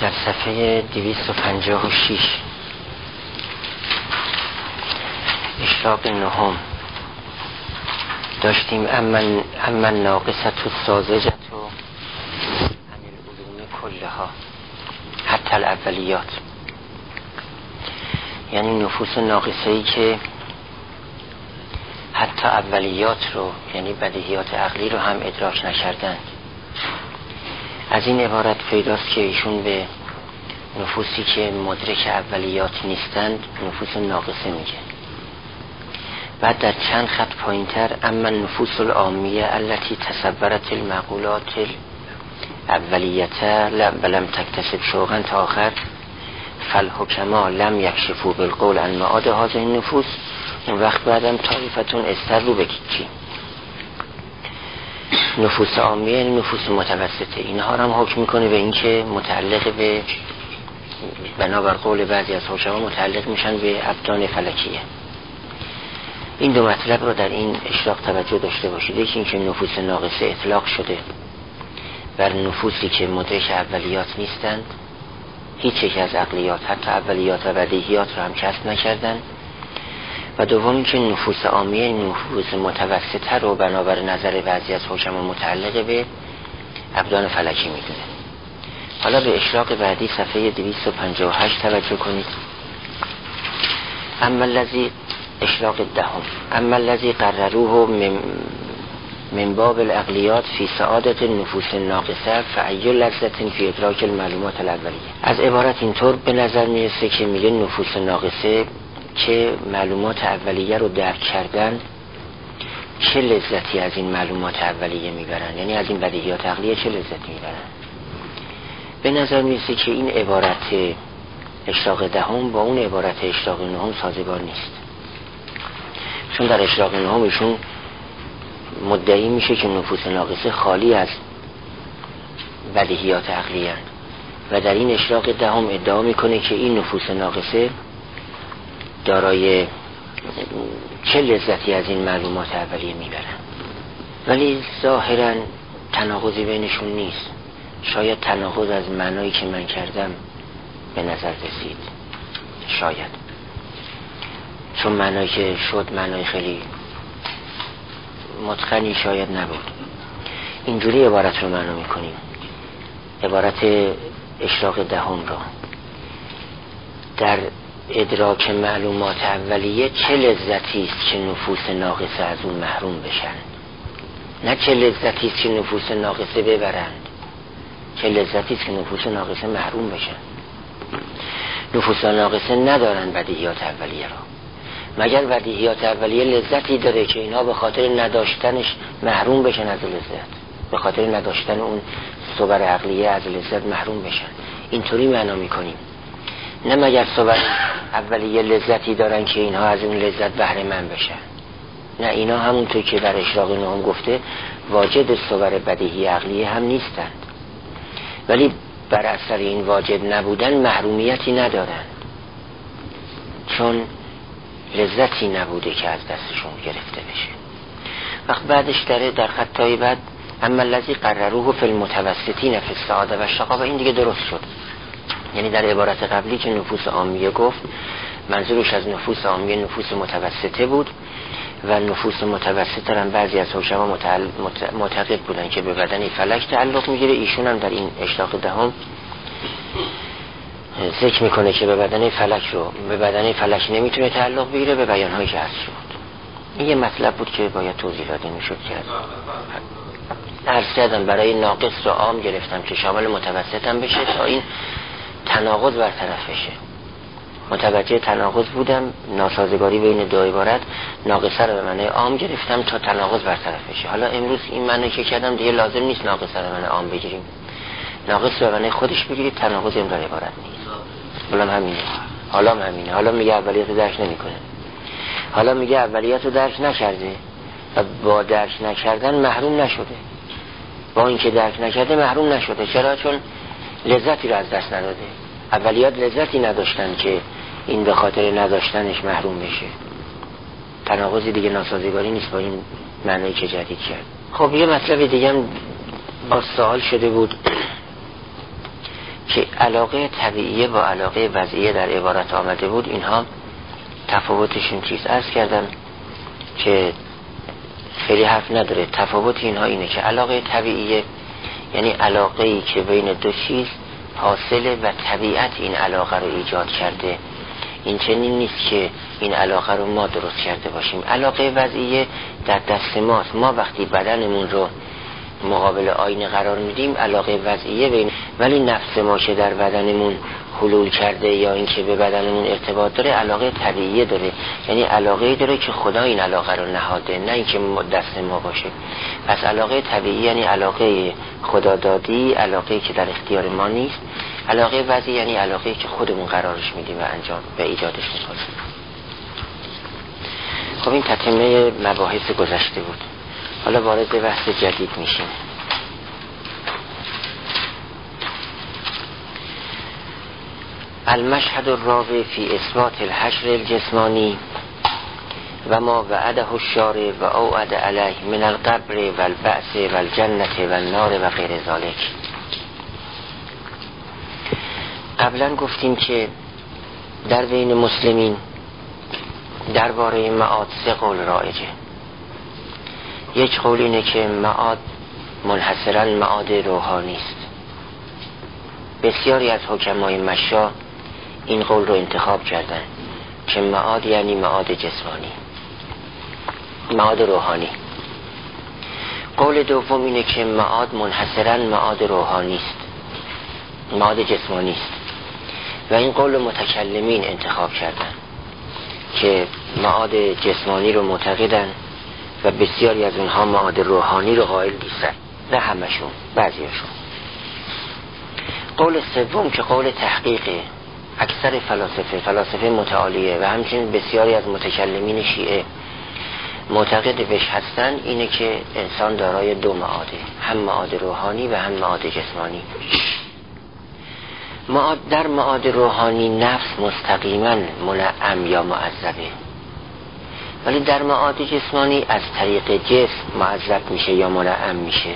در صفحه 256 اشراق نهم داشتیم اما ناقصت و سازجت و عن العلوم کلها حتی الاولیات، یعنی نفوس ناقصه‌ای که حتی اولیات رو، یعنی بدیهیات عقلی رو هم ادراک نکردن. از این عبارت پیداست که ایشون به نفوسی که مدرک اولیات نیستند نفوس ناقصه میگه. بعد در چند خط پایینتر اما نفوس العامیه التي تصورت المقولات اولیته ولم تکتسب شوقا تا آخر فالحکما لم یکشفوا بالقول عن معاد هذه النفوس. اون وقت بعدم طایفتون استر رو بگیچی نفوس عامیه، نفوس متوسطه، اینها هم حکم میکنه به اینکه متعلق به بنابر قول بعضی از حکما متعلق میشن به ابدان فلکیه. این دو مطلب رو در این اشراق توجه داشته باشید. یکی اینکه نفوس ناقصه اطلاق شده بر نفوسی که مدرک اولیات نیستند، هیچ یک از عقلیات حتی اولیات و بدیهیات رو هم کسب نکردن. و دوم اینکه نفوس عامیه نفوس متوسطه رو بنابر نظر بعضی از حکما متعلق به ابدان فلکی میدونه. حالا به اشراق بعدی صفحه 258 توجه کنید. اما الذی اشراق دهم اما الذی قرروه من باب العقلیات فی سعادت النفوس الناقصه فأی لذة فی ادراک المعلومات الاولیه. از عبارت اینطور به نظر میرسه که میگه نفوس ناقصه که معلومات اولیه رو درک کردن چه لذتی از این معلومات اولیه میبرن، یعنی از این بدیهیات عقلیه چه لذتی میبرن. به نظر میرسه که این عبارت اشراق دهم با اون عبارت اشراق نهم سازگار نیست، چون در اشراق نهم ایشون مدعی میشه که نفوس ناقصه خالی از بدیهیات عقلیه و در این اشراق دهم ادعا میکنه که این نفوس ناقصه دارای چه لذتی از این معلومات اولیه میبرن. ولی ظاهرا تناقضی بینشون نیست. شاید تناقض از معنایی که من کردم به نظر رسید، شاید، چون معنایی که شد معنای خیلی متقنی شاید نبود. اینجوری عبارت رو معنا میکنیم، عبارت اشراق دهم رو در ادراک معلومات اولیه چه لذتی است که نفوس ناقصه از اون محروم بشن، نه چه لذتی است که نفوس ناقصه ببرند، چه لذتی است که نفوس ناقصه محروم بشن. نفوس ناقصه ندارن بدیهیات اولیه رو، مگر بدیهیات اولیه لذتی داره که اینا به خاطر نداشتنش محروم بشن از لذت، به خاطر نداشتن اون صور عقلیه از لذت محروم بشن. اینطوری معنا میکنیم، نه مگر صور اولیه لذتی دارن که اینها از اون لذت بهره مند بشن. نه، اینا همونطور که در اشراق نهم گفته واجد صور بدیهی عقلیه هم نیستند، ولی بر اثر این واجد نبودن محرومیتی ندارن، چون لذتی نبوده که از دستشون گرفته بشه. وقت بعدش در خطای بعد اما الذی قرروه فی المتوسطین فی السعاده و الشقاوه، این دیگه درست شد. یعنی در عبارت قبلی که نفوس عامیه گفت منظورش از نفوس عامیه نفوس متوسطه بود و نفوس متوسطه هم بعضی از حکما معتقد بودن که به بدن فلک تعلق میگیره. ایشون هم در این اشراق دهم ذکر میکنه که به بدن فلک نمیتونه تعلق بگیره به بیانهایی که هست شد. این یه مطلب بود که باید توضیح داده میشد کرد. عرض کردم برای ناقص رو عام گرفتم که شامل متوسط هم بشه تا این تناقض برطرف بشه. متوجه تناقض بودم، ناسازگاری بین دو عبارت، ناقصه رو به معنی عام گرفتم تا تناقض برطرف بشه. حالا امروز این معنی که کردم دیگه لازم نیست ناقصه رو به معنی عام بگیریم، ناقص رو به معنی خودش بگیرید، تناقض این در عبارت نیست. حالا میگه اولیت رو درک نمیکنه، حالا میگه اولیت رو درک نکرده و با درک نکردن محروم نشده، با اینکه درک نکرده محروم نشده. چرا؟ چون لذتی رو از دست نداده. اولیات لذتی نداشتن که این به خاطر نداشتنش محروم بشه. تناقضی دیگه، ناسازگاری نیست با این معنی که جدید کرد. خب یه مطلب دیگه هم با سوال شده بود که علاقه طبیعیه با علاقه وضعیه در عبارت آمده بود، اینها تفاوتشون چیز عرض کردم که خیلی حرف نداره. تفاوت اینها اینه که علاقه طبیعیه یعنی علاقه ای که بین دو چیز حاصله و طبیعت این علاقه رو ایجاد کرده. این چنین نیست که این علاقه رو ما درست کرده باشیم. علاقه وضعیه در دست ماست. ما وقتی بدنمون رو مقابل آینه قرار میدیم علاقه وضعیه بین، ولی نفس ما که در بدنمون حلول کرده یا اینکه به بدنمون ارتباط داره علاقه طبیعیه داره، یعنی علاقه داره که خدا این علاقه رو نهاده، نه اینکه دست ما باشه. پس علاقه طبیعی یعنی علاقه خدا دادی، علاقه که در اختیار ما نیست. علاقه وضعی یعنی علاقه که خودمون قرارش میدیم و انجام و ایجادش میکنیم. خب این تتمه مباحث گذشته بود. حالا وارد بحث جدید میشیم. المشهد الرابع فی اثبات الحشر الجسمانی و ما وعده الشارع و اوعد علیه من القبر و البعث و الجنت و النار و غیر ذالک. قبلا گفتیم که در بین مسلمین درباره معاد 3 قول رایجه. یک قول اینه که معاد منحصراً معاد روحانی است. بسیاری از حکمای مشا این قول رو انتخاب کردن که معاد یعنی معاد جسمانی، معاد روحانی. قول دوم اینه که معاد منحصراً معاد روحانی است، معاد جسمانی است، و این قول متکلمین انتخاب کردن که معاد جسمانی رو معتقدن و بسیاری از اونها معاد روحانی رو قائل نیستن، نه همشون، بعضیشون. قول سوم که قول تحقیقه، اکثر فلاسفه متعالیه و همچنین بسیاری از متکلمین شیعه معتقد بهش هستن، اینه که انسان دارای 2 معاده، هم معاد روحانی و هم معاد جسمانی. در معاد روحانی نفس مستقیما منعم یا معذبه، ولی در معاد جسمانی از طریق جسم معذب میشه یا منعم میشه.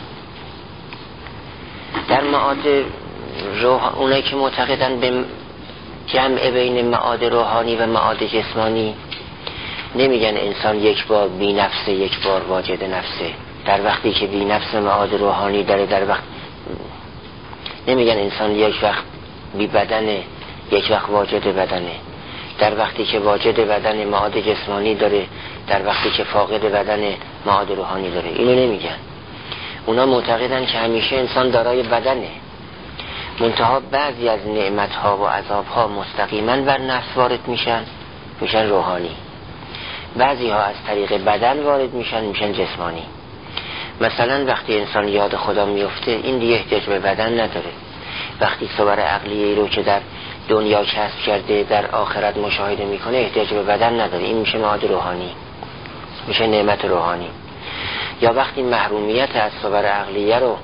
در معاد اونایی که معتقدن به جمع بین معاد روحانی و معاد جسمانی نمیگن انسان یک بار بی نفسه یک بار واجد نفسه، در وقتی که بی نفس معاد روحانی داره، در وقت نمیگن انسان یک وقت بی بدنه یک وقت واجد بدنه، در وقتی که واجد بدن معاد جسمانی داره، در وقتی که فاقد بدن معاد روحانی داره. اینو نمیگن. اونا معتقدن که همیشه انسان دارای بدنه، منتها بعضی از نعمتها و عذابها مستقیما بر نفس وارد میشن روحانی، بعضی ها از طریق بدن وارد میشن جسمانی. مثلا وقتی انسان یاد خدا میفته این دیگه احتیاج به بدن نداره. وقتی صور عقلیه رو که در دنیا کسب کرده در آخرت مشاهده میکنه احتیاج به بدن نداره، این میشه معاد روحانی، میشه نعمت روحانی. یا وقتی محرومیت از صور عقلیه رو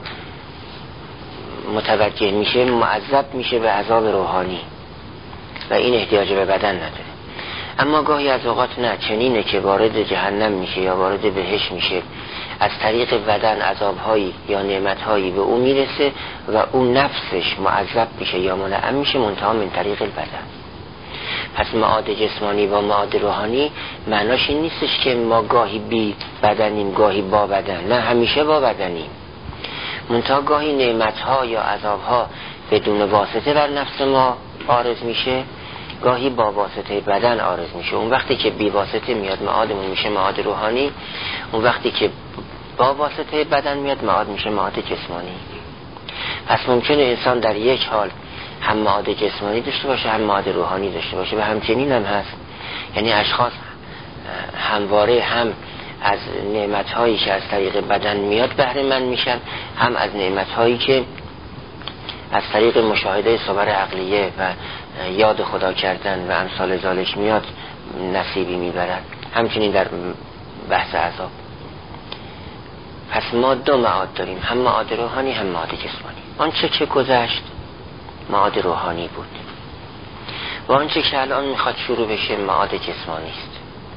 متوجه میشه معذب میشه به عذاب روحانی و این احتیاج به بدن نداره. اما گاهی از اوقات نه، چنینه که وارد جهنم میشه یا وارد بهشت میشه، از طریق بدن عذابهایی یا نعمتهایی به اون میرسه و اون نفسش معذب میشه یا منعم میشه، منتها من طریق البدن. پس معاد جسمانی و معاد روحانی معناش این نیستش که ما گاهی بی بدنیم گاهی با بدن، نه، همیشه با بدنیم، منتها گاهی نعمتها یا عذابها بدون واسطه بر نفس ما عارض میشه، گاهی با واسطه بدن عارض میشه. اون وقتی که بی واسطه میاد معادمون میشه معاد روحانی، اون وقتی که با واسطه بدن میاد معاد میشه معاد جسمانی. پس ممکنه انسان در یک حال هم معاد جسمانی داشته باشه هم معاد روحانی داشته باشه و همچنین هم هست. یعنی اشخاص همواره هم از نعمتهایی که از طریق بدن میاد بهره مند میشن، هم از نعمتهایی که از طریق مشاهده صور عقلیه و یاد خدا کردن و امثال ذالک میاد نصیبی میبرن. همچنین در بحث عذاب. پس ما 2 معاد داریم، هم معاد روحانی هم معاد جسمانی. آنچه که گذشت معاد روحانی بود و آنچه که الان میخواد شروع بشه معاد جسمانی است.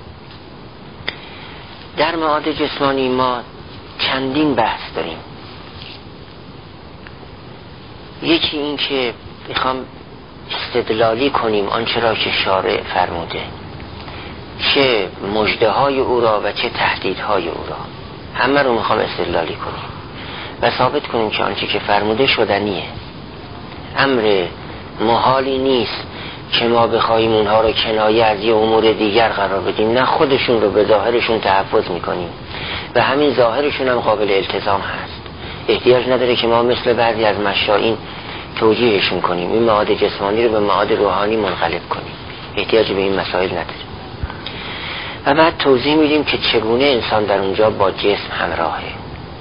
در معاد جسمانی ما چندین بحث داریم. یکی این که میخوام استدلالی کنیم آنچه را که شارع فرموده، چه مژده های او را و چه تهدیدهای او را، همه رو میخوام استدلالی کنیم و ثابت کنیم که آنچه که فرموده شدنیه. امر محالی نیست که ما بخوایم اونها رو کنایه از یه امور دیگر قرار بدیم، نه خودشون رو به ظاهرشون تحفظ میکنیم و همین ظاهرشون هم قابل التزام هست. احتیاج نداره که ما مثل بعضی از مشائین توجیهشون کنیم، این معاد جسمانی رو به معاد روحانی منقلب کنیم، احتیاج به این مسائل نداره. و بعد توضیح میدیم که چگونه انسان در اونجا با جسم همراهه.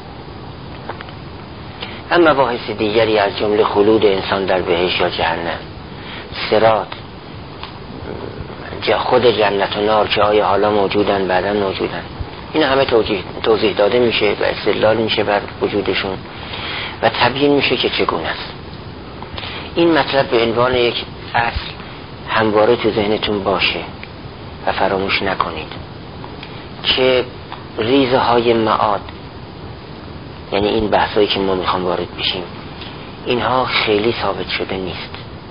اما مباحث دیگری از جمله خلود انسان در بهشت یا جهنم، صراط، خود جنت و نار که آیا حالا موجودن بعدا موجودن، این همه توضیح داده میشه و استدلال میشه بر وجودشون و تبیین میشه که چگونه است. این مطلب به عنوان یک اصل همواره تو ذهنتون باشه و فراموش نکنید که ریزه های معاد، یعنی این بحثایی که ما میخوام وارد بشیم، اینها خیلی ثابت شده نیست،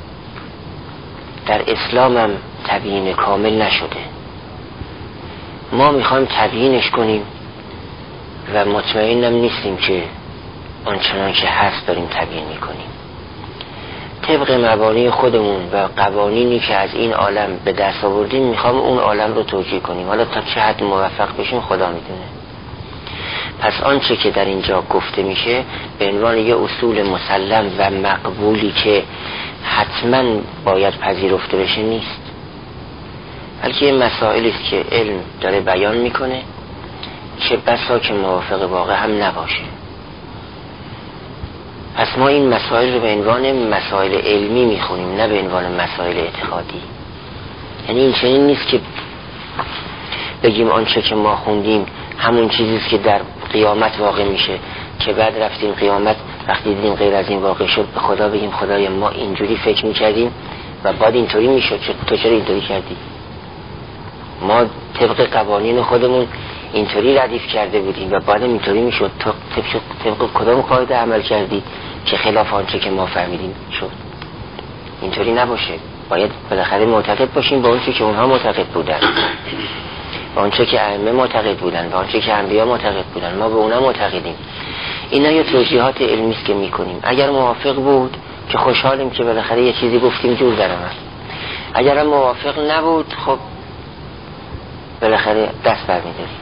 در اسلام هم تبیین کامل نشده. ما میخوایم تبیینش کنیم و مطمئنم نیستیم که آنچنان که هست داریم تبیین میکنیم. طبق مبانی خودمون و قوانینی که از این عالم به دست آوردیم میخوام اون عالم رو توجیه کنیم. حالا تا چه حد موفق بشیم خدا میدونه. پس آنچه که در اینجا گفته میشه به عنوان یه اصول مسلم و مقبولی که حتما باید پذیرفته بشه نیست، بلکه یه مسائلی است که علم داره بیان میکنه که بسا که موافق واقع هم نباشه. پس ما این مسائل رو به عنوان مسائل علمی میخونیم، نه به عنوان مسائل اعتقادی. یعنی این چنین نیست که بگیم آنچه که ما خوندیم همون چیزیست که در قیامت واقع میشه، که بعد رفتیم قیامت وقتی دیدیم غیر از این واقع شد به خدا بگیم خدای ما اینجوری فکر میکردیم و بعد اینطوری میشد، تو چرا اینطوری کردی؟ ما طبق قوانین خودمون اینطوری ردیف کرده بودیم و بعد اینطوری میشد، تو طبق کدام قاعده عمل کردی که خلاف آنچه که ما فهمیدیم شد؟ اینطوری نباشه. باید بالاخره معتقد باشیم با آنچه که اونها معتقد بودن، با آنچه که ائمه معتقد بودن، با آنچه که انبیا معتقد بودن، ما به اونا معتقدیم. اینا یه توجیهات علمی است که میکنیم. اگر موافق بود که خوشحالیم که بالاخره یه چیزی گفتیم جور در اومد، اگر هم موافق نبود خب بالاخره دست برمی‌داریم.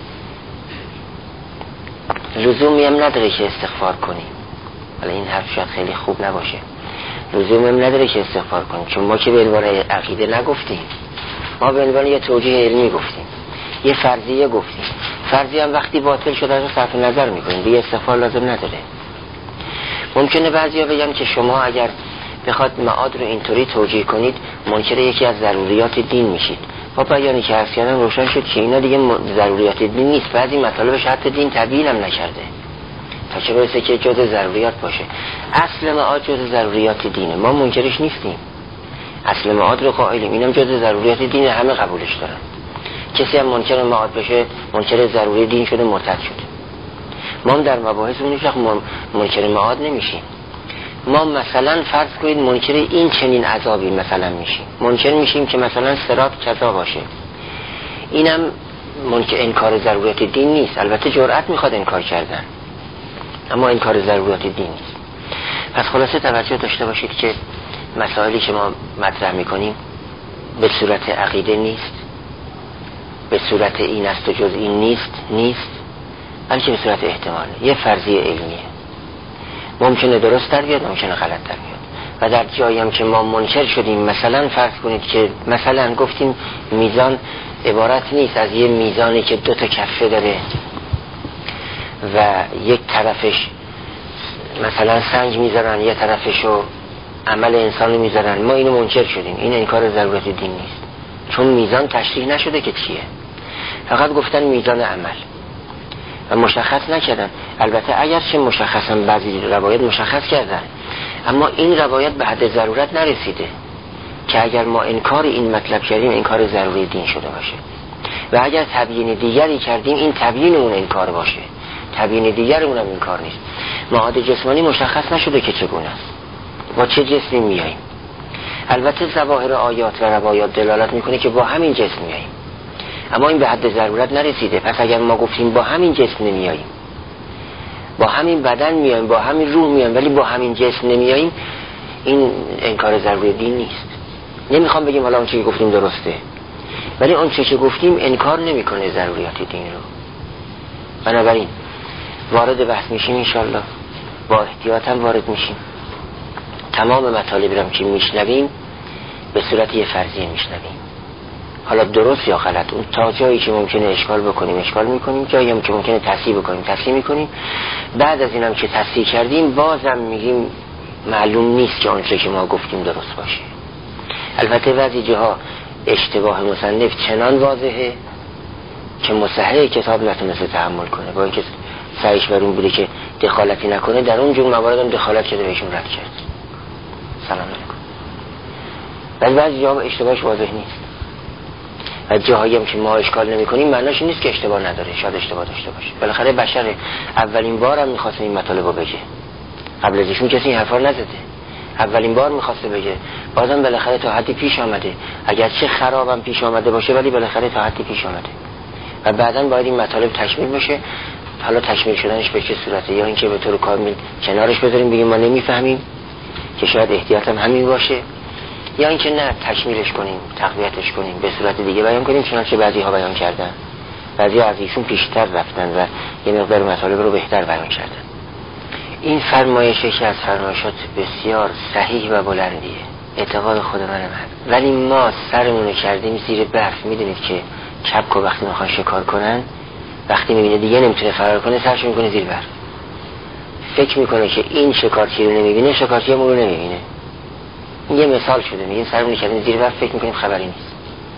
لزومی هم نداره که استغفار کنیم. حالا این حرف شاید خیلی خوب نباشه. لزومی هم نداره که استغفار کنیم، چون ما که به عنوان عقیده نگفتیم، ما به عنوان یه توجیه علمی گفتیم، یه فرضیه گفتیم. فرضیه هم وقتی باطل شده رو صرف نظر میکنیم، دیگه استغفار لازم نداره. ممکنه بعضیا بگن که شما اگر بخواد معاد رو اینطوری توجیه کنید منکر یکی از ضروریات دین میشید. با بیانی که عرض کردم روشن شد که اینا دیگه ضروریات دین نیست. بعضی مطالب شرط دین تبیین هم نکرده تا چه برسه که جز ضروریات باشه. اصل معاد جز ضروریات دینه، ما منکرش نیستیم، اصل معاد رو قائلیم، اینم جز ضروریات دین، همه قبولش دارن. کسی هم منکر معاد بشه منکر ضروری دین شده، مرتد شده. ما هم در مباحث اون شخص منکر معاد نمیشیم. ما مثلا فرض کنید منکر این چنین عذابی مثلا میشیم، منکر میشیم که مثلا صراط کذا باشه، اینم منکر انکار ضروریات دین نیست. البته جرأت میخواد انکار کردن، اما انکار ضروریات دین نیست. پس خلاصه توجه داشته باشید که مسائلی که ما مطرح میکنیم به صورت عقیده نیست، به صورت این است و جز این نیست، بلکه به صورت احتمال، یه فرضیه علمیه. ممکنه درست در بیاد، ممکنه غلط در بیاد. و در جایی هم که ما منکر شدیم، مثلا فرض کنید که مثلا گفتیم میزان عبارت نیست از یه میزانی که 2 تا کفه داره و یک طرفش مثلا سنگ میذارن، یه طرفشو عمل انسانی میذارن، ما اینو منکر شدیم. این انکار ضرورت دین نیست، چون میزان تشریح نشده که چیه، فقط گفتن میزان عمل و مشخص نکردن. البته اگرچه مشخصا بعضی روایت مشخص کردن، اما این روایت به حد ضرورت نرسیده که اگر ما انکار این مطلب کردیم انکار ضروری دین شده باشه، و اگر تبیین دیگری کردیم این تبیین اون انکار باشه، تبیین دیگر اونم انکار نیست. معاد جسمانی مشخص نشده که چگونه است، با چه جسمی میاییم. البته ظواهر آیات و روایات دلالت میکنه که با همین جسم میاییم، اما این به حد ضرورت نرسیده. پس اگر ما گفتیم با همین جسم نمیاییم، با همین بدن میاییم، با همین روح میاییم، ولی با همین جسم نمیاییم، این انکار ضروری دین نیست. نمیخوام بگیم حالا اون چیزی که گفتیم درسته، ولی اون چیزی که گفتیم انکار نمیکنه ضروریات دین رو. بنابراین وارد بحث میشیم انشالله، با احتیاط هم وارد میشیم. تمام مطالبی رو که میشنویم به صورت یه فرضیه میشنویم، حالا درست یا غلط. اون تا جایی که ممکنه اشکال بکنیم اشکال میکنیم، جایی هم که ممکنه تصحیح بکنیم تصحیح میکنیم. بعد از اینم که تصحیح کردیم بازم میگیم معلوم نیست که اون چیزی که ما گفتیم درست باشه. البته بعضی جاها اشتباه مصنف چنان واضحه که مصحح کتاب نتونسته تحمل کنه، با اینکه سعیش بر اون بوده که دخالتی نکنه، در اون جور موارد هم دخالت کرده، بهشون رد کرد. سلام علیکم. ولی بعضی جاها اشتباهش واضح نیست و جاهایی هم که ما اشکال نمی کنیم معناش نیست که اشتباه نداره، شاید اشتباه داشته باشه. بالاخره بشر اولین بار هم میخواست این مطالب رو بگه، قبل از ایشون کسی این حرفا نزده، اولین بار میخواسته بگه، بازم بالاخره تا حدی پیش آمده، اگرچه خرابم پیش آمده باشه ولی بالاخره تا حدی پیش آمده و بعداً باید این مطالب تکمیل بشه. حالا تکمیل شدنش به چه صورته؟ یا اینکه به طور کامل کنارش بذاریم بگیم ما نمیفهمیم که شاید احتیاطم همین باشه، یا اینکه نه تکمیلش کنیم، تقویتش کنیم، به صورت دیگه بیان کنیم چنانچه بعضی‌ها بیان کردن. بعضی‌ها از ایشون پیشتر رفتن و یه مقدار مطالب رو بهتر بیان کردن. این فرمایشی که از فرمایشات بسیار صحیح و بلندیه، اعتقاد خود منم هست، ولی ما سرمونو کردیم زیر برف. میدونید که کپکو وقتی میخوان شکار کنن، وقتی میبینه دیگه نمیتونه فرار کنه سرشو میکنه زیر برف، فکر میکنه که این شکارچی رو نمیبینه، شکارچی هم رو نمیبینه. یه مثال شده، میگیم سرمونو کردیم زیر برف، فکر میکنیم خبری نیست.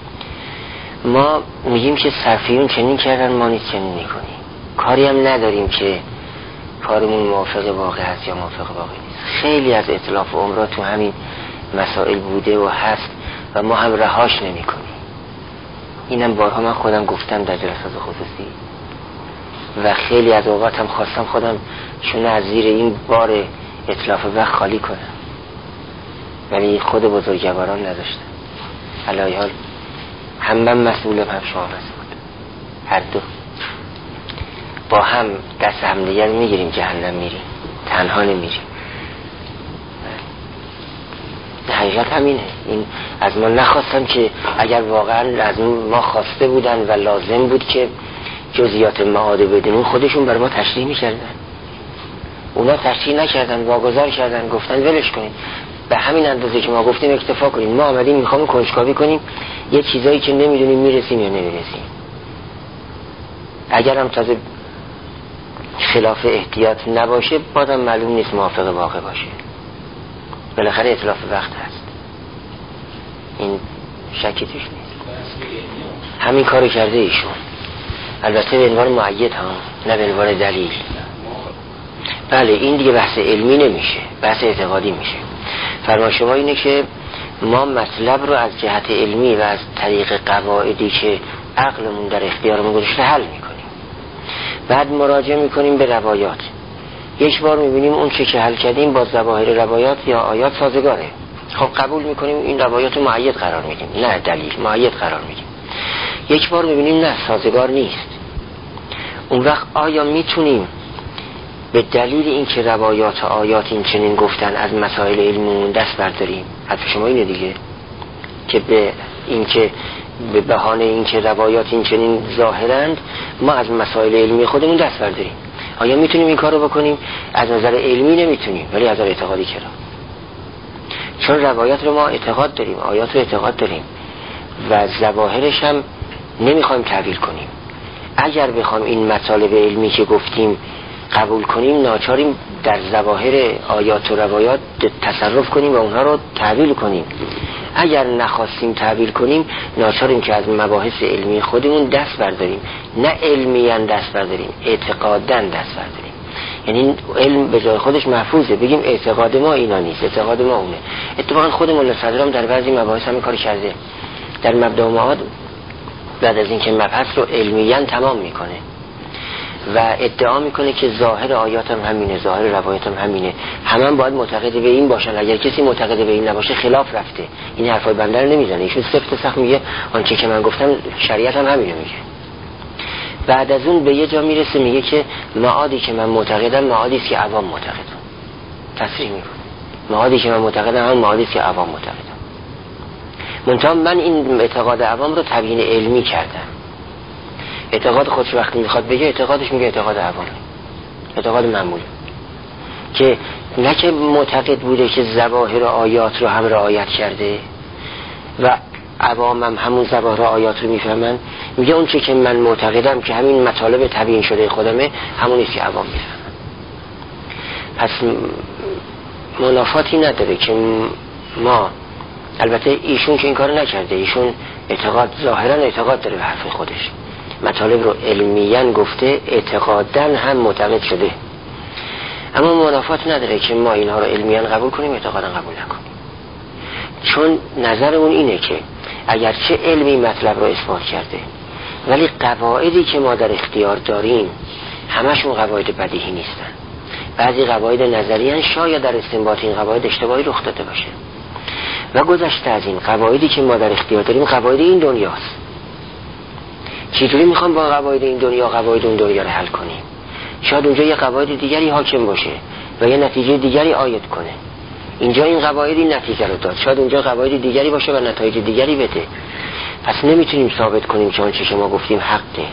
ما میگیم که صرفیون چنین کردن، ما نیست چنین میکنیم. کاری هم نداریم که کارمون موافق واقع هست یا موافق واقع نیست. خیلی از ائتلاف عمرها تو همین مسائل بوده و هست و ما هم رهاش نمی کنیم. اینم بارها من خودم گفتم در جلسات خصوصی و خیلی از اوقات هم خواستم خودم شونه از زیر این بار ائتلاف وقت خالی کنم، ولی خود بزرگواران نداشتن. علی حال هم من مسئولم هم شما مسئول، هر دو با هم دست هم دیگر میگیریم، جهنم میریم، تنها نمیریم. حقیقت همینه. این از ما نخواستن که اگر واقعا از ما خواسته بودن و لازم بود که جزئیات معاده بدونیم، خودشون بر ما تشریح میکردن. اونا تشریح نکردن، واگذار کردن، گفتن ولش کنین، به همین اندازه که ما گفتیم اکتفا کنین. ما آمدیم میخوام کنجکاوی کنیم یه چیزایی که نمیدونیم میرسیم یا نمیرسیم. اگر هم تازه خلاف احتیاط نباشه بازم معلوم نیست موافق واقع باشه. بالاخره ائتلاف وقت هست، این شکی توش نیست. همین کارو کرده ایشون، البته به عنوان مؤید ها، نه به عنوان دلیل. بله این دیگه بحث علمی نمیشه، بحث اعتقادی میشه. فرمان شما اینه که ما مطلب رو از جهت علمی و از طریق قواعدی که عقلمون در اختیارمون گذاشته حل میکنیم، بعد مراجعه میکنیم به روایات. یک بار میبینیم اون چه که حل کردیم با ظواهر روایات یا آیات سازگاره، خب قبول میکنیم، این روایات رو مؤید قرار میدیم، نه دلیل، مؤید قرار میدیم. یک بار میبینیم نه سازگار نیست، اون وقت آیا میتونیم به دلیل اینکه روایات و آیات این چنین گفتن از مسائل علممون دست برداریم؟ حرف شما اینه دیگه، که به اینکه به بهانه اینکه روایات این چنین ظاهرند ما از مسائل علمی خودمون دست برداریم. آیا میتونیم این کار رو بکنیم؟ از نظر علمی نمیتونیم، ولی از نظر اعتقادی چرا؟ چون روایات رو ما اعتقاد داریم، آیات رو اعتقاد داریم و ظواهرش هم نمیخوایم تعبیر کنیم. اگر بخوام این مطالب علمی که گفتیم قبول کنیم، ناچاریم در ظواهر آیات و روایات تصرف کنیم و اونها رو تعبیر کنیم. اگر نخواستیم تعبیر کنیم، ناچاریم که از مباحث علمی خودمون دست برداریم، نه علمیاً دست برداریم، اعتقاداً دست برداریم. یعنی علم به جای خودش محفوظه، بگیم اعتقاد ما اینا نیست، اعتقاد ما اونه. اتفاقا خود مولا صدرام در بعضی مباحث همین کار کرده. در مبدأ و معاد بعد از اینکه مبحث رو علمیاً تمام میکنه و ادعا میکنه که ظاهر آیات هم همینه، ظاهر روایات هم همینه، همه باید معتقد به این باشن، اگر کسی معتقد به این نباشه خلاف رفته. این حرفای بنده رو نمیزنه، ایشون سفت سخت میگه آنچه که من گفتم شریعت هم همینه میگه. بعد از اون به یه جا میرسه میگه که معادی که من معتقدم معادی است که عوام معتقدن. تصریح میکنه معادی که من معتقدم هم معادی است که عوام معتقدن. منتها من این اعتقاد عوام رو تبیین علمی کردم. اعتقاد خودش وقتی میخواد بگه اعتقادش میگه اعتقاد عوام، اعتقاد معمول، که نه که معتقد بوده که ظواهر آیات رو هم رعایت کرده و عوامم همون ظواهر آیات رو میفهمن. میگه اون چه که من معتقدم که همین مطالب تبیین شده خودمه همونیست که عوام میفهمن. پس منافاتی نداره که ما، البته ایشون که این کار نکرده، ایشون اعتقاد ظاهرا اعتقاد داره به حرف خودش، مطالب رو علمیاً گفته، اعتقاداً هم معتقد شده، اما منافات نداره که ما اینها رو علمیاً قبول کنیم اعتقاداً قبول نکنیم. چون نظر اون اینه که اگرچه علمی مطلب رو اثبات کرده ولی قواعدی که ما در اختیار داریم همشون قواعد بدیهی نیستن، بعضی قواعد نظریاً شاید در استنباط این قواعد اشتباهی رخ داده باشه و گذشته از این قواعدی که ما در اختیار داریم قواعد این دنیاست. چطوری میخوام با قواعد این دنیا قواعد اون دنیا رو حل کنیم؟ شاید اونجا یه قواعد دیگری حاکم باشه و یه نتیجه دیگری عاید کنه. اینجا این قواعد این نتیجه رو داد، شاید اونجا قواعد دیگری باشه و نتایج دیگری بده. پس نمیتونیم ثابت کنیم که آنچه که ما گفتیم حقه،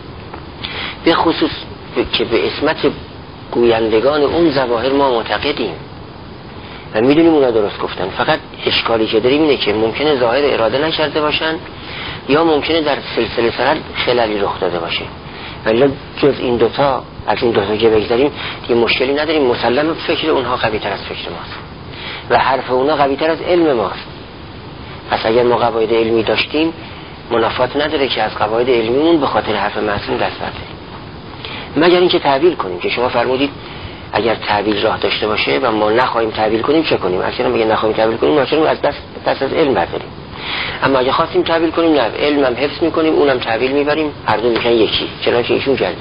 به خصوص که به اسمت گویندگان اون ظواهر ما معتقدیم و میدونیم اونا درست گفتن. فقط اشکالی که داریم اینه که ممکنه ظاهر اراده نکرده باشن یا ممکنه در سلسله سند خلالی رخ داده باشه، ولی جز این دوتا، از این دوتا که بگذاریم دیگه مشکلی نداریم. مسلم فکر اونها قوی تر از فکر ماست و حرف اونها قوی تر از علم ماست. پس اگر ما قواعد علمی داشتیم منافات نداره که از قواعد علمیمون به خاطر حرف معصوم دست برداریم، مگر اینکه تعبیر کنیم که شما فرمودید اگر تعبیر راه داشته باشه و ما نخواهیم تعبیر کنیم چه کنیم؟ اصلا میگه نخواهیم تعبیر کنیم ناچاریم از دست از علم برداریم. اما اگه خواستیم تعبیر کنیم نه، علمم حفظ میکنیم اونم تعبیر میبریم، هر دو میشن یکی، چنانچه ایشون کرده.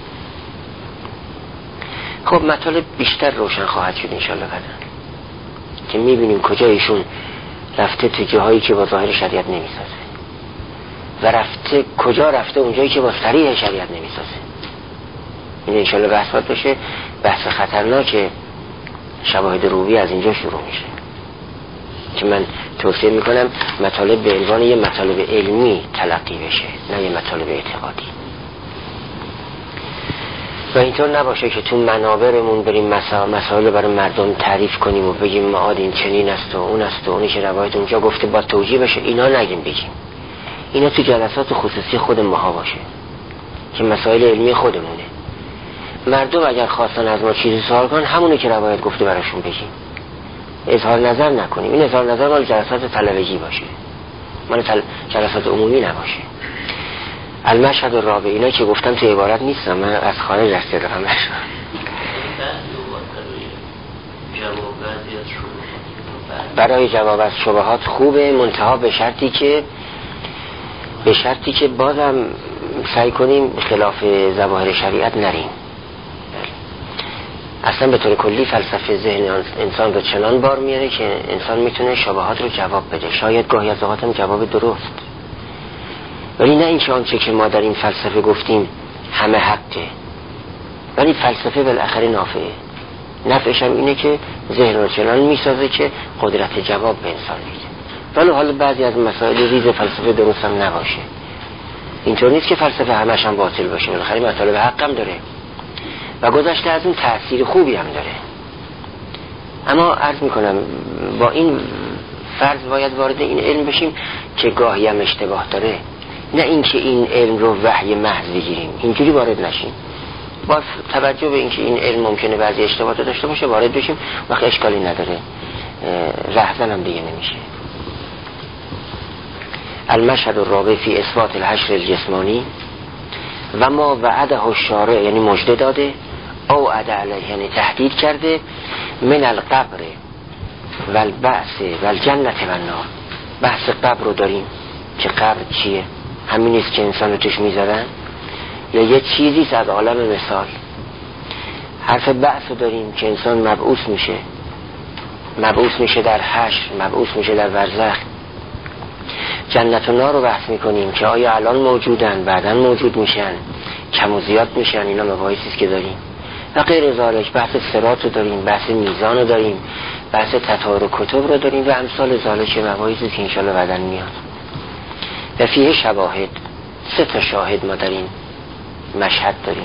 خب مطالب بیشتر روشن خواهد شد انشالله بعدا که میبینیم کجا ایشون رفته تو جاهایی که با ظاهر شریعت نمیسازه و کجا رفته اونجایی که با صریح شریعت نمیسازه. این انشالله بحث باید بشه، بحث خطرناک شواهد روبی از اینجا شروع میشه که من توصیه میکنم مطالب به عنوان یه مطالب علمی تلقی بشه نه یه مطالب اعتقادی، و اینطور نباشه که تو منابرمون بریم مسائل برای مردم تعریف کنیم و بگیم معاد این چنین است و اون است و اونی که روایت اونجا گفته با توجیه بشه، اینا نگیم بگیم. اینا تو جلسات خصوصی خود ماها باشه که مسائل علمی خودمونه. مردم اگر خواستن از ما چیزی سوال کنن همونی که روایت گفته براشون بگیم، اظهار نظر نکنیم. این اظهار نظر مال جلسات طلبگی باشه، مال جلسات عمومی نباشه. المشهد الرابع، اینا که گفتم تو عبارت نیستم، من از خارج دسته دارم. برای جواب از شبهات خوبه، منتها به شرطی که بازم سعی کنیم خلاف ظواهر شریعت نریم. اصلا به طور کلی فلسفه ذهن انسان رو چنان بار میاره که انسان میتونه شبهات رو جواب بده، شاید گاهی از اوقات هم جواب درست، ولی نه اینکه آنچه که ما در این فلسفه گفتیم همه حقه. ولی فلسفه بالاخره نافعه، نفعش هم اینه که ذهن رو چنان میسازه که قدرت جواب به انسان میده. ولی حالا بعضی از مسائل ریز فلسفه درست هم نباشه. اینطور نیست که فلسفه همش هم باطل باشه، بالاخره مطالب حق هم داره و گذشته از اون تأثیر خوبی هم داره. اما عرض میکنم با این فرض باید وارد این علم بشیم که گاهی هم اشتباه داره، نه اینکه این علم رو وحی محض بگیریم، اینجوری وارد نشیم. با توجه به اینکه این علم ممکنه بعضی اشتباهات داشته باشه وارد بشیم، وقت اشکالی نداره، رهزن هم دیگه نمیشه. المشهد الرابع فی اثبات الحشر الجسمانی و ما وعده الشارع، یعنی مژده داده، او وعده علیه یعنی تهدید کرده، من القبر و البعث و الجنت و النار. بحث قبر رو داریم که قبر چیه؟ همین نیست که انسان رو توش میذارن، یا یه چیزی از عالم مثال. حرف بعث رو داریم که انسان مبعوث میشه در حشر، مبعوث میشه در برزخ. جنت و نار رو بحث میکنیم که آیا الان موجودن، بعداً موجود میشن، کم و زیاد میشن. اینا مباحثی که داریم و غیر ذالک. بحث صراط رو داریم، بحث میزان رو داریم، بحث تطهیر کتب رو داریم و امثال ذالک مباحثی که انشالله بعداً میاد. و فیه شواهد، 3 شاهد ما در این مشهد داریم.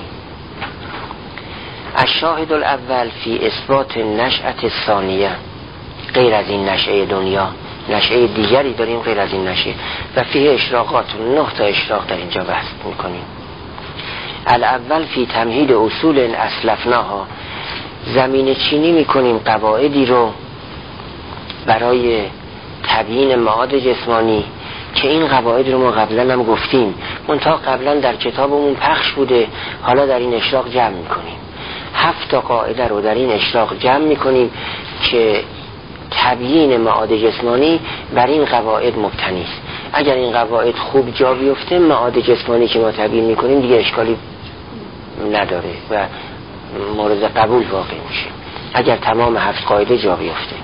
الشاهد الاول فی اثبات نشأت ثانیه، غیر از این نشأه دنیا نشأه دیگری داریم غیر از این نشأه. و فیه اشراقات، 9 تا اشراق در اینجا بحث میکنیم. الاول فی تمهید اصول اسلفناها، زمین چینی میکنیم قواعدی رو برای تبیین معاد جسمانی که این قواعد رو ما قبلا هم گفتیم، منتها قبلا در کتابمون پخش بوده، حالا در این اشراق جمع میکنیم. 7 تا قاعده رو در این اشراق جمع میکنیم که تبیین معاد جسمانی بر این قواعد مبتنی است. اگر این قواعد خوب جا بیفته، معاد جسمانی که ما تبیین میکنیم دیگه اشکالی نداره و مورد قبول واقع میشه. اگر تمام 7 قاعده جا بیفته.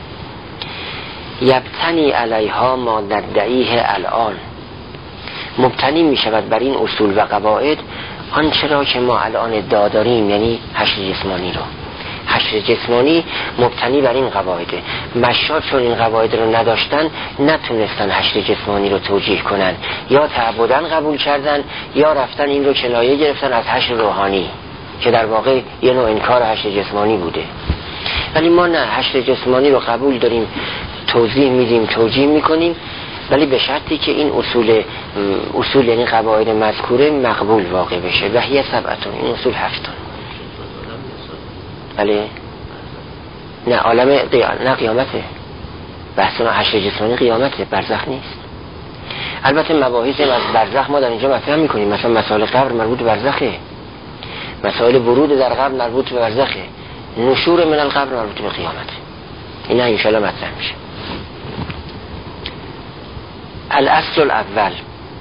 یبتنی علیها ما ندعیه الان، مبتنی میشود بر این اصول و قواعد آنچه را که ما الان ادعا داریم، یعنی حشر جسمانی رو. حشر جسمانی مبتنی بر این قواعده. مشاط چون این قواعد رو نداشتن، نتونستن حشر جسمانی رو توجیه کنن، یا تعبداً قبول کردن یا رفتن این رو کنایه گرفتن از حشر روحانی که در واقع یه نوع انکار حشر جسمانی بوده. ولی ما نه، حشر جسمانی رو قبول داریم، توضیح میدیم، توجیه میکنیم، ولی به شرطی که این اصول یعنی قواعد مذکوره مقبول واقع بشه. و هی 7، این اصول 7. بله نه، عالم نه قیامته. بحث ما حشر جسمانی قیامته، برزخ نیست. البته مباحث از برزخ ما در اینجا مطرح میکنیم، مثلا مسائل قبر مربوط به برزخه، مسائل ورود در قبر مربوط به برزخه، نشور من القبر مربوط به قیامته. اینا ان شاء الله مطرح میشه. الاصل الاول،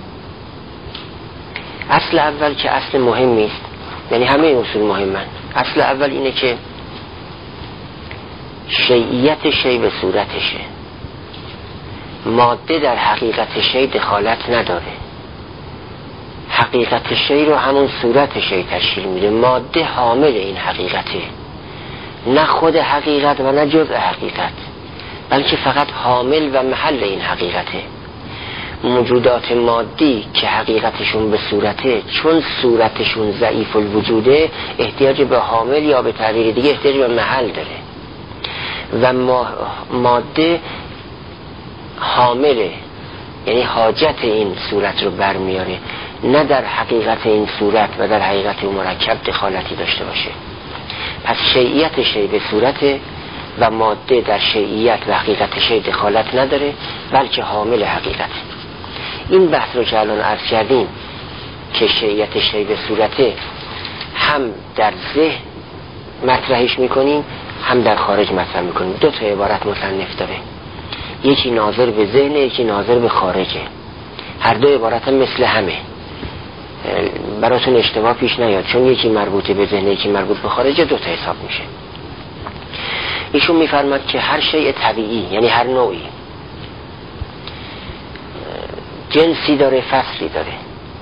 اصل اول که اصل مهمی است، یعنی همه اصول مهمن. اصل اول اینه که شیعیت شی به صورتشه، ماده در حقیقت شی دخالت نداره. حقیقت شی رو همون صورت شی تشکیل میده، ماده حامل این حقیقته، نه خود حقیقت و نه جزء حقیقت، بلکه فقط حامل و محل این حقیقته. موجودات مادی که حقیقتشون به صورته، چون صورتشون ضعیف الوجوده، احتیاج به حامل یا به تعبیر دیگه احتیاج به محل داره و ماده حامله، یعنی حاجت این صورت رو برمیاره، نه در حقیقت این صورت و در حقیقت اون مرکب دخالتی داشته باشه. پس شیعیت شی به صورته و ماده در شیعیت و حقیقت شی دخالت نداره، بلکه حامل حقیقت. این بحث رو که الان عرض کردیم که شیعیت شی به صورته، هم در ذهن مطرحش میکنیم هم در خارج مطرح میکنیم. 2 تا عبارت مصنف داره، یکی ناظر به ذهن، یکی ناظر به خارجه. هر 2 عبارت هم مثل همه، براتون اشتباه پیش نیاد، چون یکی مربوط به ذهن یکی مربوط به خارجه، 2 تا حساب میشه. ایشون میفرماد که هر شیء طبیعی، یعنی هر نوعی، جنسی داره، فصلی داره،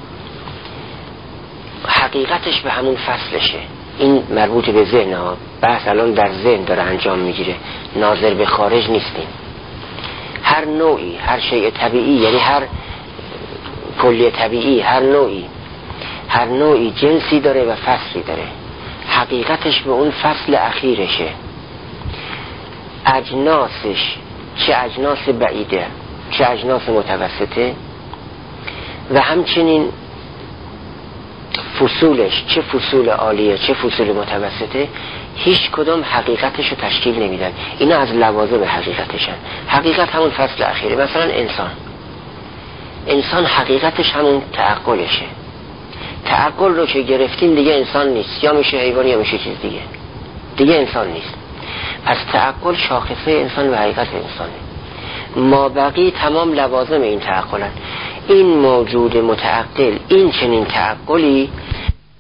حقیقتش به همون فصلشه. این مربوط به ذهن ها، بحث الان در ذهن داره انجام میگیره، ناظر به خارج نیستیم. هر نوعی، هر شیء طبیعی، یعنی هر کلی طبیعی، هر نوعی جنسی داره و فصلی داره، حقیقتش به اون فصل اخیرشه. اجناسش چه اجناس بعیده چه اجناس متوسطه، و همچنین فصولش چه فصول عالیه چه فصول متوسطه، هیچ کدام حقیقتش رو تشکیل نمیدن. اینا از لوازم حقیقتشن. حقیقت همون فصل اخیره. مثلا انسان حقیقتش همون تعقلشه. تعقل رو که گرفتیم دیگه انسان نیست، یا میشه حیوان یا میشه چیز دیگه انسان نیست. پس تعقل شاخصه انسان و حقیقت انسانه. ما بقی تمام لوازم این تعقلن. این موجود متعقل، این چنین تعقلی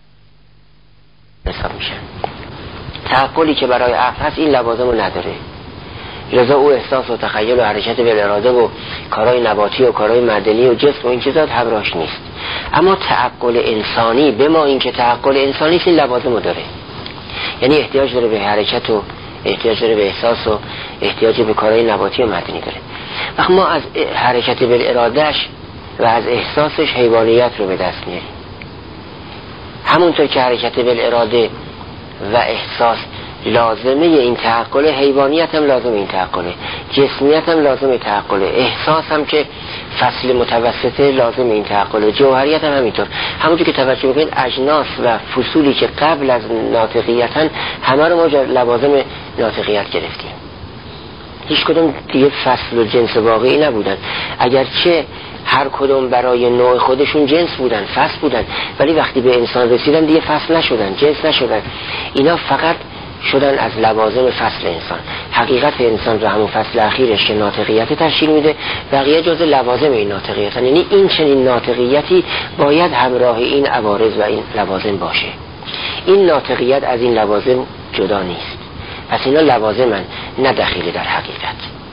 حساب میشن. تعقلی که برای عقل هست این لوازم رو نداره، لذا او احساس و تخیل و حرکت بالاراده و کارهای نباتی و کارهای معدنی و جسم و این چیزا همراهش نیست. اما تعقل انسانی به ما این که تعقل انسانی این لوازم رو داره، یعنی احتیاج داره به حرکت و احتیاج داره به احساس و احتیاج به کارهای نباتی و معدنی داره. وقت ما از حرکت بالارادهش و از احساسش حیوانیت رو به دست میاریم. همونطور که حرکت بالاراده و احساس لازمه این تعقل، حیوانیت هم لازم این تعقله، جسمیت هم لازم این تعقله، احساس هم که فصل متوسطه لازم این تعقله، جوهریت هم همینطور. همونطور که توجه بکنید اجناس و فصولی که قبل از ناطقیتن همه رو ما لوازم ناطقیت گرفتیم. هیچ کدوم دیگه فصل و جنس واقعی نبودن، اگرچه هر کدوم برای نوع خودشون جنس بودن، فصل بودن، ولی وقتی به انسان رسیدن دیگه فصل نشدن، جنس نشدن. اینا فقط شدن از لوازم فصل انسان. حقیقت انسان رو همون فصل اخیرش که ناطقیت تشکیل میده، بقیه جز لوازم این ناطقیت. یعنی این چنین ناطقیتی باید همراه این عوارض و این لوازم باشه. این ناطقیت از این لوازم جدا نیست، پس اینا لوازمن نه دخیل در حقیقت.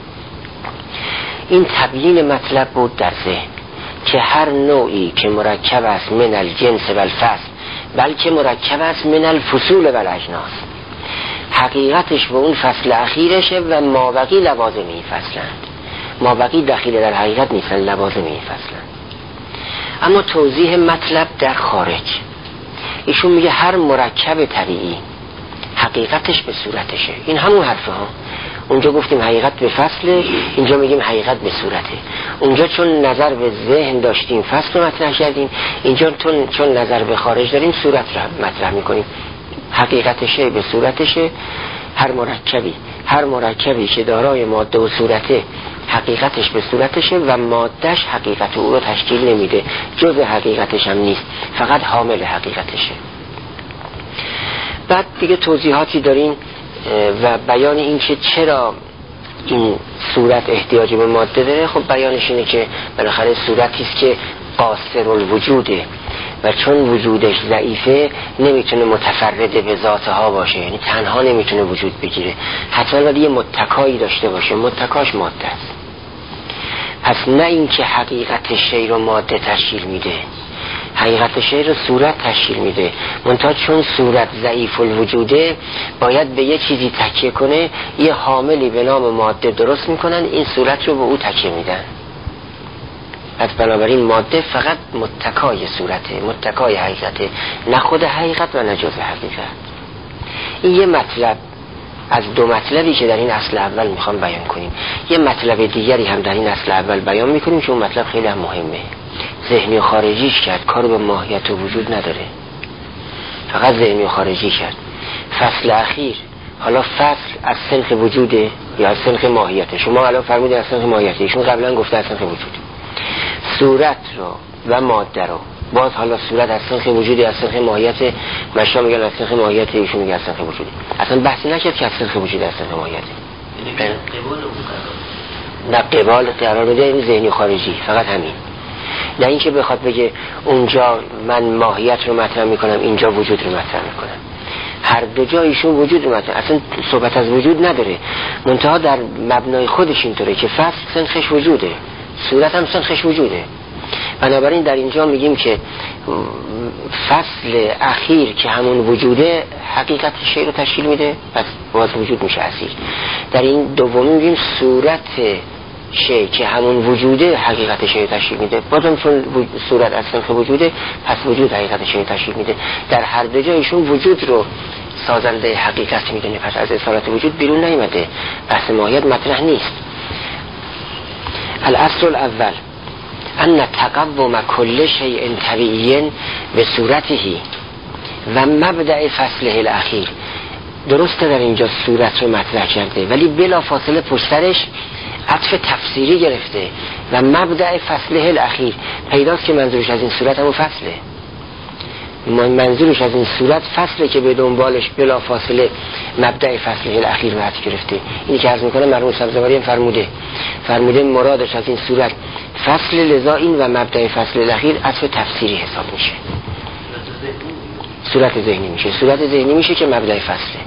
این تبیین مطلب بود در ذهن که هر نوعی که مرکب است من الجنس و الفصل، بلکه مرکب است من الفصول و الاجناس، حقیقتش و اون فصل اخیرشه و مابقی لوازم این فصلند. مابقی دخیل در حقیقت نیستن، لوازم این فصلند. اما توضیح مطلب در خارج، ایشون میگه هر مرکب طبیعی حقیقتش به صورتشه. این همون حرفه ها. اونجا گفتیم حقیقت به فصله، اینجا میگیم حقیقت به صورته. اونجا چون نظر به ذهن داشتیم فصل رو مطرح کردیم، اینجا چون نظر به خارج داریم صورت رو مطرح میکنیم. حقیقتشه به صورتشه. هر مرکبی که دارای ماده و صورته حقیقتش به صورتشه و مادهش حقیقت او رو تشکیل نمیده، جز حقیقتش هم نیست، فقط حامل حقیقتشه. بعد دیگه توضیحاتی داریم و بیان این که چرا این صورت احتیاج به ماده داره. خب بیانش اینه که بالاخره صورتی است که قاصر الوجوده و چون وجودش ضعیفه نمیتونه متفرد به ذاتها باشه، یعنی تنها نمیتونه وجود بگیره، حتما باید یه متکایی داشته باشه، متکاش ماده است. پس نه این که حقیقت شی رو ماده تشکیل میده، حقیقت شی رو صورت تشکیل میده، منتها چون صورت ضعیف الوجوده باید به یه چیزی تکیه کنه، یه حاملی به نام ماده درست میکنن، این صورت رو به او تکیه میدن. پس بنابراین ماده فقط متکای صورته، متکای حقیقته، نه خود حقیقت و نه جز حقیقت. این یه مطلب از دو مطلبی که در این اصل اول میخوام بیان کنیم. یه مطلب دیگری هم در این اصل اول بیان میکنیم که اون مطلب خیلی هم مهمه. ذهنی و خارجیش کرد، کار به ماهیت و وجود نداره، فقط ذهنی و خارجی کرد. فصل اخیر، حالا فصل از سنخ وجوده یا از سنخ ماهیته؟ شما الان فرمودید از سنخ ماهیته، ایشون قبلا گفته از سنخ وجوده. صورت رو و ماده رو، باز حالا صورت از سنخ وجودی از سنخ ماهیت، مشا میگن از سنخ ماهیت، ایشون میگه از سنخ وجودی. اصلا بحثی نکرد که از سنخ وجودی از سنخ ماهیت. نه قبال قرار بده، این ذهنی خارجی، فقط همین. نه اینکه بخواد بگه اونجا من ماهیت رو مطرح میکنم، اینجا وجود رو مطرح میکنم. هر دو جایشون وجود رو مطرح، اصلا صحبت از وجود نداره، منتها در مبنای خودش اینطوره که فصل سنخش وجوده، صورت هم سنخش وجوده. بنابراین در اینجا میگیم که فصل اخیر که همون وجوده حقیقت شی رو تشکیل میده، پس باز وجود میشه اصیل. در این دومی میگیم صورت شی که همون وجوده حقیقت شی رو تشکیل میده، بازم چون صورت از سنخ وجوده پس وجود حقیقت شی رو تشکیل میده. در هر دو جایشون وجود رو سازنده حقیقت میدونه، پس از اصالت وجود بیرون نیامده، بحث ماهیت مطرح نیست. الاصل الاول ان تقوم کل شیء طبیعی به صورته و مبدأ فصله الاخیر. درسته در اینجا صورت رو مطرح کرده، ولی بلا فاصله پشترش عطف تفسیری گرفته و مبدأ فصله الاخیر. پیداست که منظورش از این صورت همون فصله، منظورش از این صورت فصله که به دنبالش بلا فاصله مبدأ فصله الاخیر رو عطف گرفته. اینی که عرض میکنه مرحوم سبزواری هم فرموده مرادش از این صورت فصل، لذا این و مبدأ فصل الاخیر عطف تفسیری حساب میشه. صورت ذهنی میشه. صورت ذهنی میشه که مبدأ فصله.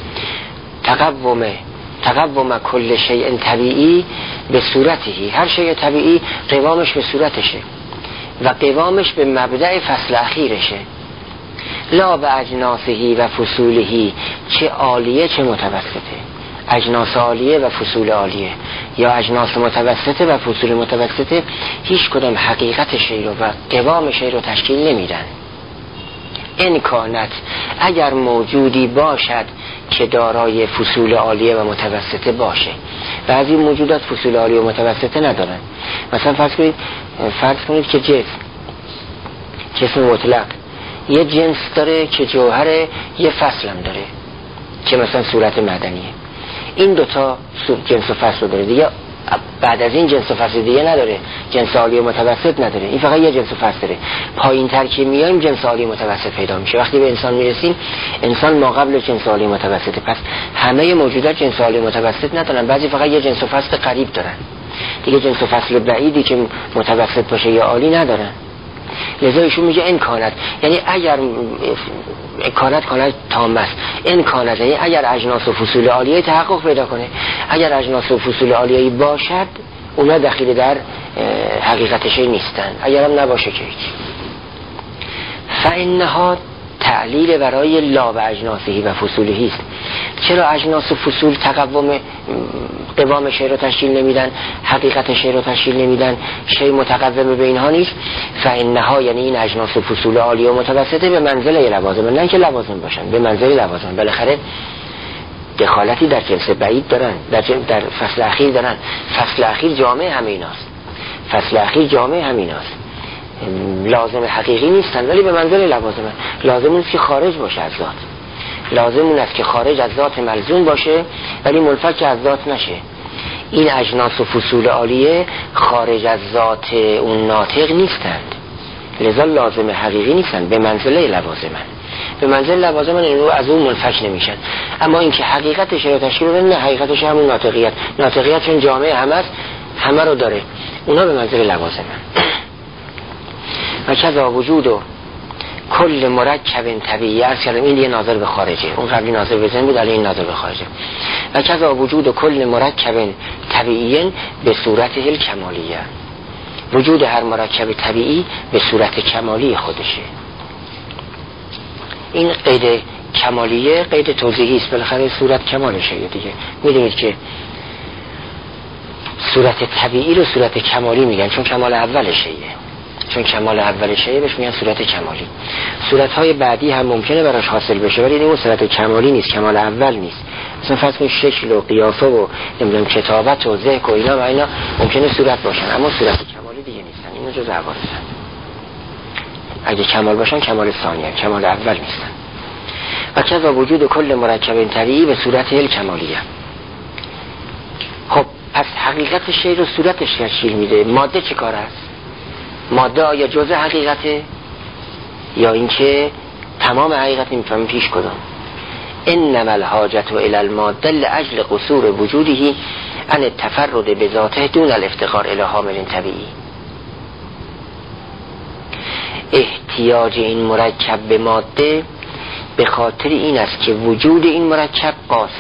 تقوم کل شیء طبیعی به صورتهی، هر شیء طبیعی قوامش به صورتشه و قوامش به مبدأ فصل اخیرشه، لا به اجناسهی و فصولهی، چه عالیه چه متوسطه. اجناس عالیه و فصول عالیه یا اجناس متوسطه و فصول متوسطه هیچ کدام حقیقت شیء رو و قوام شیء رو تشکیل نمیدن. این کانت، اگر موجودی باشد که دارای فصول عالیه و متوسطه باشه. بعضی موجودات فصول عالیه و متوسطه ندارن. مثلا فرض کنید که جسم مطلق یه جنس داره که جوهر یه فصل هم داره که مثلا صورت مدنیه. این دوتا جنس و فصل داره دیگه، بعد از این جنس و فصل دیگه نداره، جنس عالی و متوسط نداره، این فقط یه جنس و فصل داره. پایین تر که میایم جنس عالی و متوسط پیدا میشه. وقتی به انسان میرسیم، انسان ما قبل جنس عالی و متوسطه. پس همه موجودات جنس عالی و متوسط ندارن، بعضی فقط یه جنس و فصل قریب دارن دیگه، جنس و فصل بعیدی که متوسط باشه یا عالی ندارن. لذا ایشون میگه این کانت، یعنی اگر کانت تام است، این کانت یعنی اگر اجناس و فصول عالیه تحقق پیدا کنه، اگر اجناس و فصول عالیه باشد اونا دخیل در حقیقتش نیستن، اگر هم نباشه که هیچ. فانها تعلیل برای لا و اجناسهی و فصولهی است. چرا اجناس و فصول قوام شیء رو تشکیل نمیدن، حقیقت شیء رو تشکیل نمیدن، شیء متقوم به اینها نیست؟ فانها یعنی این اجناس و فصول عالی و متوسطه به منزله لوازم، نه که لوازم باشن، به منزله لوازم. بالاخره دخالتی در جنس بعید دارن، در فصل اخیر دارن. فصل اخیر جامع همیناست، فصل اخیر جامع همیناست، لازم حقیقی نیستن ولی به منزله لوازمه. لازم اون است که خارج باشه از ذات، لازم اون است که خارج از ذات ملزوم باشه ولی منفک از ذات نشه. این اجناس و فصول عالیه خارج از ذات اون ناطق نیستند، لذا لازم حقیقی نیستند، به منزله لوازمن. به منزله لوازمن اینو از اون منفک نمیشن. اما اینکه حقیقتش رو تشکیل بدن، نه، حقیقتش همون ناطقیت چون جامعه همه است، همه رو داره، اونا به منزله لوازمن. و کذا وجود و کل مرکب طبیعی، عرض کردم این دیگه ناظر به خارجه، اون قبلی ناظر به ذهن بود، الان این ناظر به خارجه. و کذا وجود و کل مرکب طبیعی به صورت الکمالیه، وجود هر مرکب طبیعی به صورت کمالی خودشه. این قید کمالیه قید توضیحی است، بالاخره صورت کمالشه دیگه. میدونید که صورت طبیعی رو صورت کمالی میگن چون کمال اولشه، چون کمال اولشه بهش میگن صورت کمالی. صورت‌های بعدی هم ممکنه براش حاصل بشه ولی این صورت کمالی نیست، کمال اول نیست. مثلا فرض کنید شکل و قیافه و نمیدونم کتابت و ذهن و اینا ممکنه صورت باشن اما صورت کمالی دیگه نیستن، اینا جزء عوارضن. اگه کمال باشن کمال ثانیه، کمال اول نیستن. و کذا وجود کل مرکب طبیعی به صورت الکمالیه. خب پس حقیقت شیء رو صورتش تشکیل میده. ماده چه کار است؟ ماده آیا جزء حقیقته یا اینکه تمام حقیقت میفهمیم پیش کدام؟ انما الحاجت الی الماده لاجل قصور وجوده عن التفرد بذاته دون الافتقار الی حامل طبیعی. احتیاج این مرکب به ماده به خاطر این است که وجود این مرکب قاصر